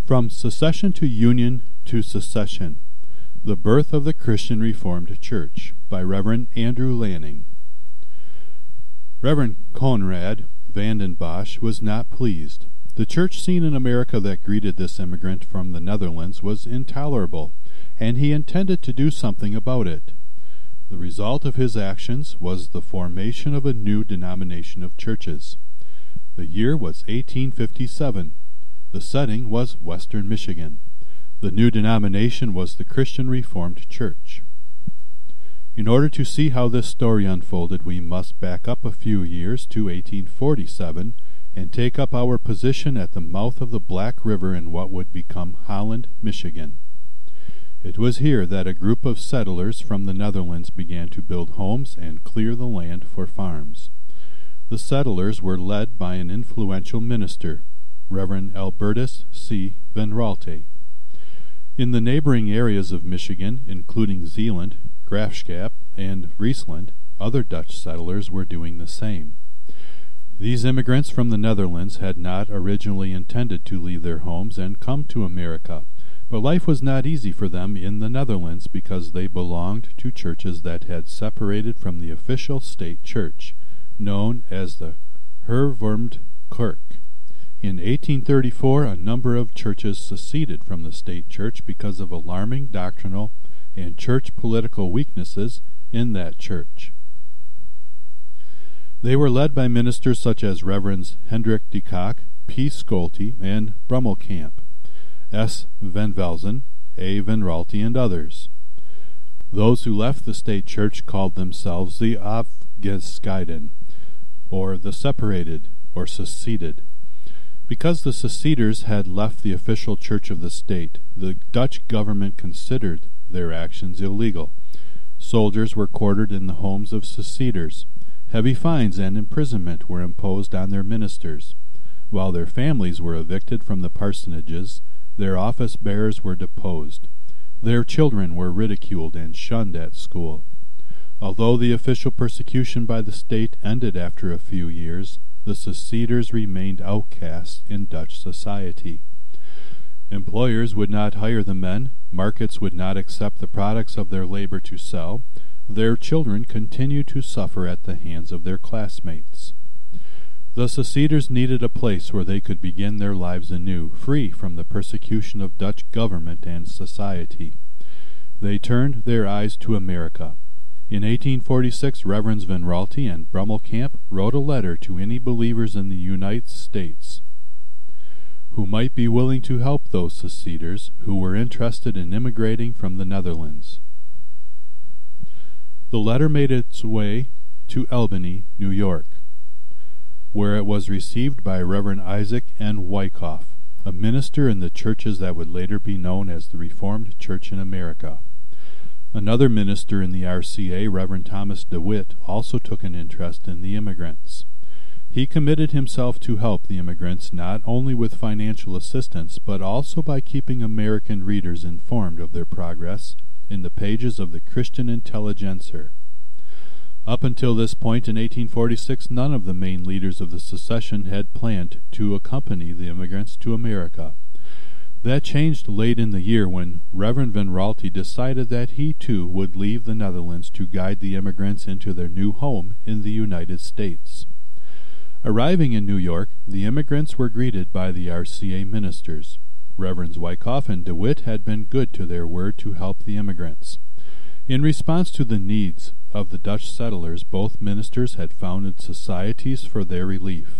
From Secession to Union to Secession, The Birth of the Christian Reformed Church by Reverend Andrew Lanning. Reverend Conrad Vanden Bosch was not pleased. The church scene in America that greeted this immigrant from the Netherlands was intolerable, and he intended to do something about it. The result of his actions was the formation of a new denomination of churches. The year was 1857. The setting was Western Michigan. The new denomination was the Christian Reformed Church. In order to see how this story unfolded, we must back up a few years to 1847 and take up our position at the mouth of the Black River in what would become Holland, Michigan. It was here that a group of settlers from the Netherlands began to build homes and clear the land for farms. The settlers were led by an influential minister, Reverend Albertus C. Van Raalte. In the neighboring areas of Michigan, including Zeeland, Graafschap, and Friesland, other Dutch settlers were doing the same. These immigrants from the Netherlands had not originally intended to leave their homes and come to America, but life was not easy for them in the Netherlands because they belonged to churches that had separated from the official state church, known as the Hervormd Kerk. In 1834, a number of churches seceded from the state church because of alarming doctrinal and church political weaknesses in that church. They were led by ministers such as Reverends Hendrik de Kock, P. Schulte, and Brummelkamp, S. Van Velzen, A. Van Raalte, and others. Those who left the state church called themselves the Afgescheiden, or the separated, or seceded. Because the seceders had left the official church of the state, the Dutch government considered their actions illegal. Soldiers were quartered in the homes of seceders. Heavy fines and imprisonment were imposed on their ministers. While their families were evicted from the parsonages, their office bearers were deposed. Their children were ridiculed and shunned at school. Although the official persecution by the state ended after a few years, the seceders remained outcasts in Dutch society. Employers would not hire the men, markets would not accept the products of their labor to sell, their children continued to suffer at the hands of their classmates. The seceders needed a place where they could begin their lives anew, free from the persecution of Dutch government and society. They turned their eyes to America. In 1846, Reverends Van Raalte and Brummelkamp wrote a letter to any believers in the United States who might be willing to help those seceders who were interested in immigrating from the Netherlands. The letter made its way to Albany, New York, where it was received by Reverend Isaac N. Wyckoff, a minister in the churches that would later be known as the Reformed Church in America. Another minister in the RCA, Reverend Thomas DeWitt, also took an interest in the immigrants. He committed himself to help the immigrants not only with financial assistance, but also by keeping American readers informed of their progress in the pages of the Christian Intelligencer. Up until this point in 1846, none of the main leaders of the secession had planned to accompany the immigrants to America. That changed late in the year when Reverend Van Raalte decided that he too would leave the Netherlands to guide the immigrants into their new home in the United States. Arriving in New York, the immigrants were greeted by the RCA ministers. Reverends Wyckoff and DeWitt had been good to their word to help the immigrants. In response to the needs of the Dutch settlers, both ministers had founded societies for their relief.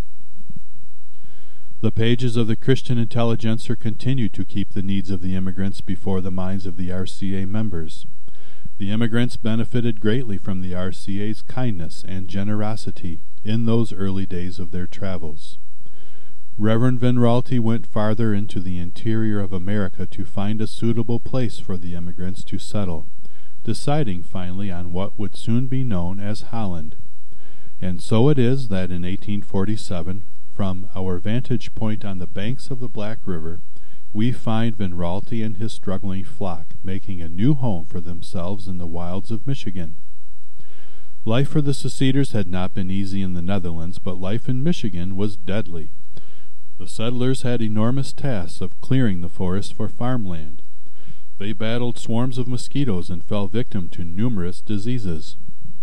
The pages of the Christian Intelligencer continued to keep the needs of the immigrants before the minds of the RCA members. The immigrants benefited greatly from the RCA's kindness and generosity in those early days of their travels. Reverend Van Raalte went farther into the interior of America to find a suitable place for the immigrants to settle, deciding finally on what would soon be known as Holland. And so it is that in 1847, from our vantage point on the banks of the Black River, we find Van Raalte and his struggling flock making a new home for themselves in the wilds of Michigan. Life for the seceders had not been easy in the Netherlands, but life in Michigan was deadly. The settlers had enormous tasks of clearing the forest for farmland. They battled swarms of mosquitoes and fell victim to numerous diseases.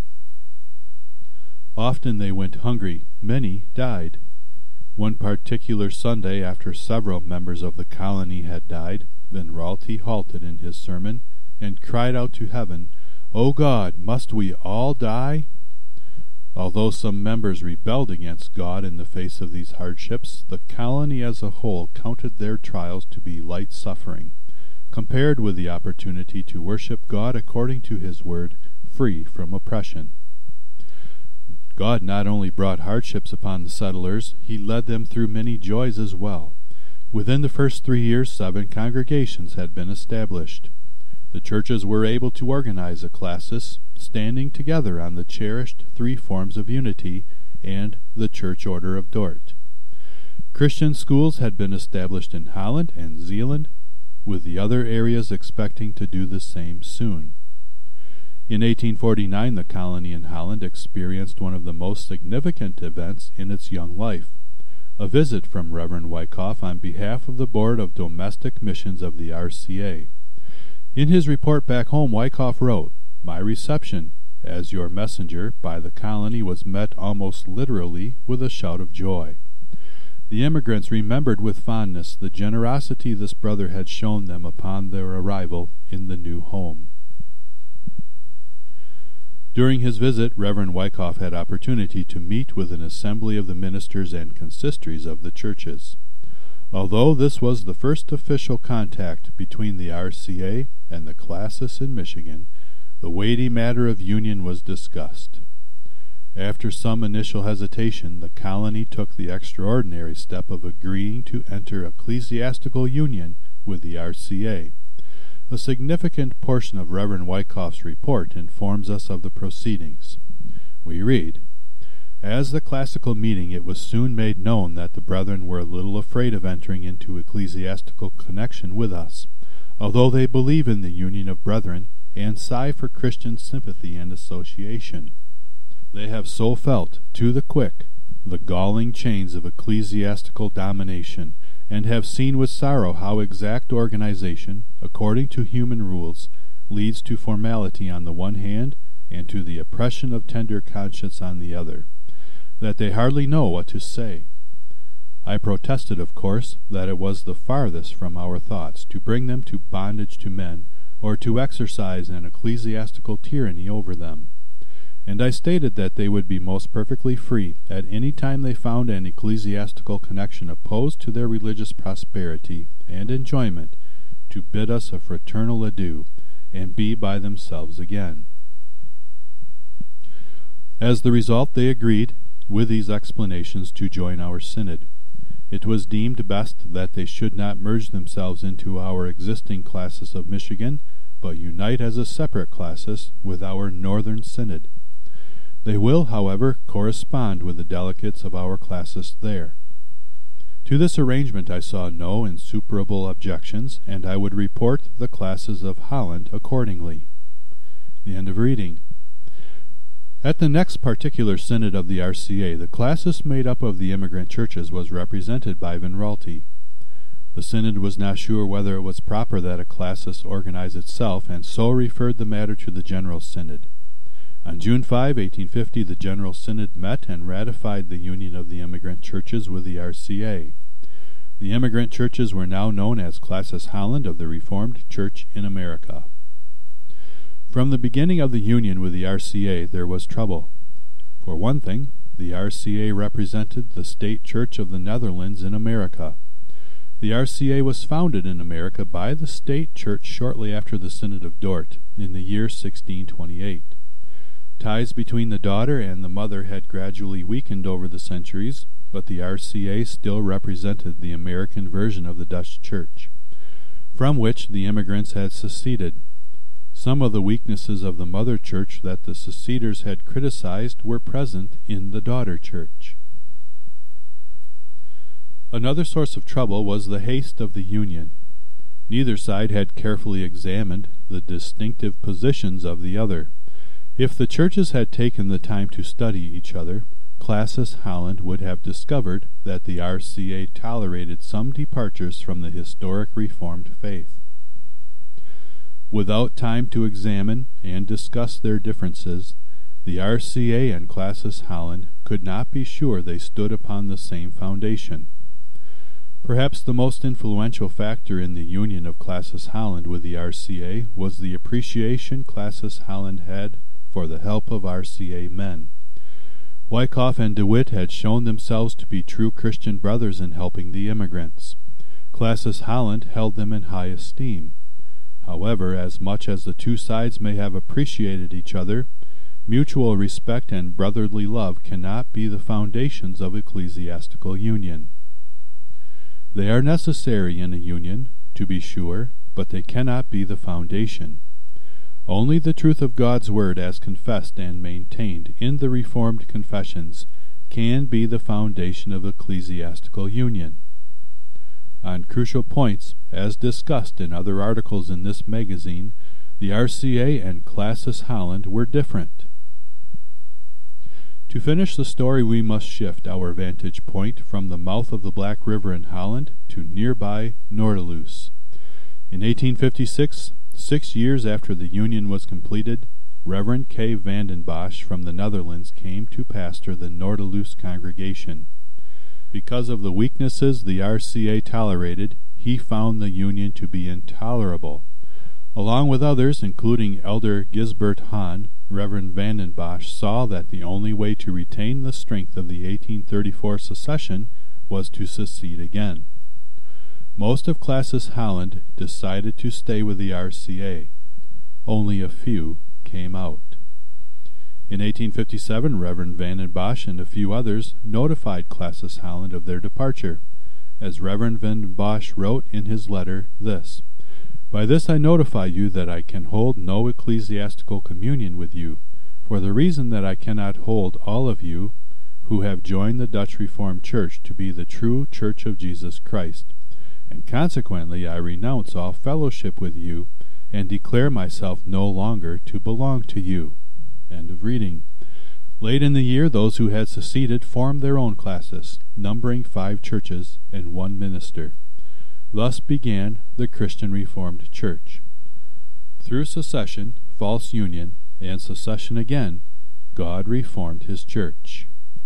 Often they went hungry. Many died. One particular Sunday, after several members of the colony had died, Van Raalte halted in his sermon and cried out to heaven, "O God, must we all die?" Although some members rebelled against God in the face of these hardships, the colony as a whole counted their trials to be light suffering, compared with the opportunity to worship God according to His word, free from oppression. God not only brought hardships upon the settlers, He led them through many joys as well. Within the first 3 years, 7 congregations had been established. The churches were able to organize a classis, standing together on the cherished 3 forms of unity and the Church Order of Dort. Christian schools had been established in Holland and Zeeland, with the other areas expecting to do the same soon. In 1849, the colony in Holland experienced one of the most significant events in its young life, a visit from Reverend Wyckoff on behalf of the Board of Domestic Missions of the RCA. In his report back home, Wyckoff wrote, "My reception, as your messenger, by the colony was met almost literally with a shout of joy. The immigrants remembered with fondness the generosity this brother had shown them upon their arrival in the new home." During his visit, Reverend Wyckoff had opportunity to meet with an assembly of the ministers and consistories of the churches. Although this was the first official contact between the RCA and the classis in Michigan, the weighty matter of union was discussed. After some initial hesitation, the colony took the extraordinary step of agreeing to enter ecclesiastical union with the RCA. A significant portion of Reverend Wyckoff's report informs us of the proceedings. We read, "As the classical meeting, it was soon made known that the brethren were a little afraid of entering into ecclesiastical connection with us, although they believe in the union of brethren and sigh for Christian sympathy and association. They have so felt, to the quick, the galling chains of ecclesiastical domination, and have seen with sorrow how exact organization, according to human rules, leads to formality on the one hand and to the oppression of tender conscience on the other, that they hardly know what to say. I protested, of course, that it was the farthest from our thoughts to bring them to bondage to men, or to exercise an ecclesiastical tyranny over them. And I stated that they would be most perfectly free, at any time they found an ecclesiastical connection opposed to their religious prosperity and enjoyment, to bid us a fraternal adieu, and be by themselves again." As the result, they agreed, with these explanations, to join our synod. It was deemed best that they should not merge themselves into our existing classis of Michigan, but unite as a separate classis with our northern synod. They will, however, correspond with the delegates of our classis there. To this arrangement I saw no insuperable objections, and I would report the classes of Holland accordingly. The end of reading. At the next particular synod of the RCA, the classis made up of the immigrant churches was represented by Van Raalte. The synod was not sure whether it was proper that a classis organize itself, and so referred the matter to the General Synod. On June 5, 1850, the General Synod met and ratified the union of the immigrant churches with the RCA. The immigrant churches were now known as Classis Holland of the Reformed Church in America. From the beginning of the union with the RCA, there was trouble. For one thing, the RCA represented the state church of the Netherlands in America. The RCA was founded in America by the state church shortly after the Synod of Dort, in the year 1628. Ties between the daughter and the mother had gradually weakened over the centuries, but the RCA still represented the American version of the Dutch Church, from which the immigrants had seceded. Some of the weaknesses of the mother church that the seceders had criticized were present in the daughter church. Another source of trouble was the haste of the union. Neither side had carefully examined the distinctive positions of the other. If the churches had taken the time to study each other, Classis Holland would have discovered that the RCA tolerated some departures from the historic Reformed faith. Without time to examine and discuss their differences, the RCA and Classis Holland could not be sure they stood upon the same foundation. Perhaps the most influential factor in the union of Classis Holland with the RCA was the appreciation Classis Holland had for the help of RCA men. Wyckoff and DeWitt had shown themselves to be true Christian brothers in helping the immigrants. Classis Holland held them in high esteem. However, as much as the two sides may have appreciated each other, mutual respect and brotherly love cannot be the foundations of ecclesiastical union. They are necessary in a union, to be sure, but they cannot be the foundation. Only the truth of God's Word as confessed and maintained in the Reformed confessions can be the foundation of ecclesiastical union. On crucial points, as discussed in other articles in this magazine, the RCA and Classis Holland were different. To finish the story, we must shift our vantage point from the mouth of the Black River in Holland to nearby Noorderloos. In 1856, 6 years after the union was completed, Reverend K. Vanden Bosch from the Netherlands came to pastor the Noorderloos congregation. Because of the weaknesses the RCA tolerated, he found the union to be intolerable. Along with others, including Elder Gisbert Hahn, Reverend Vanden Bosch saw that the only way to retain the strength of the 1834 secession was to secede again. Most of Classis Holland decided to stay with the RCA. Only a few came out. In 1857, Reverend Vanden Bosch and a few others notified Classis Holland of their departure. As Reverend Vanden Bosch wrote in his letter this: "By this I notify you that I can hold no ecclesiastical communion with you, for the reason that I cannot hold all of you who have joined the Dutch Reformed Church to be the true Church of Jesus Christ, and consequently I renounce all fellowship with you, and declare myself no longer to belong to you." End of reading. Late in the year, those who had seceded formed their own classes, numbering 5 churches and 1 minister. Thus began the Christian Reformed Church. Through secession, false union, and secession again, God reformed his church.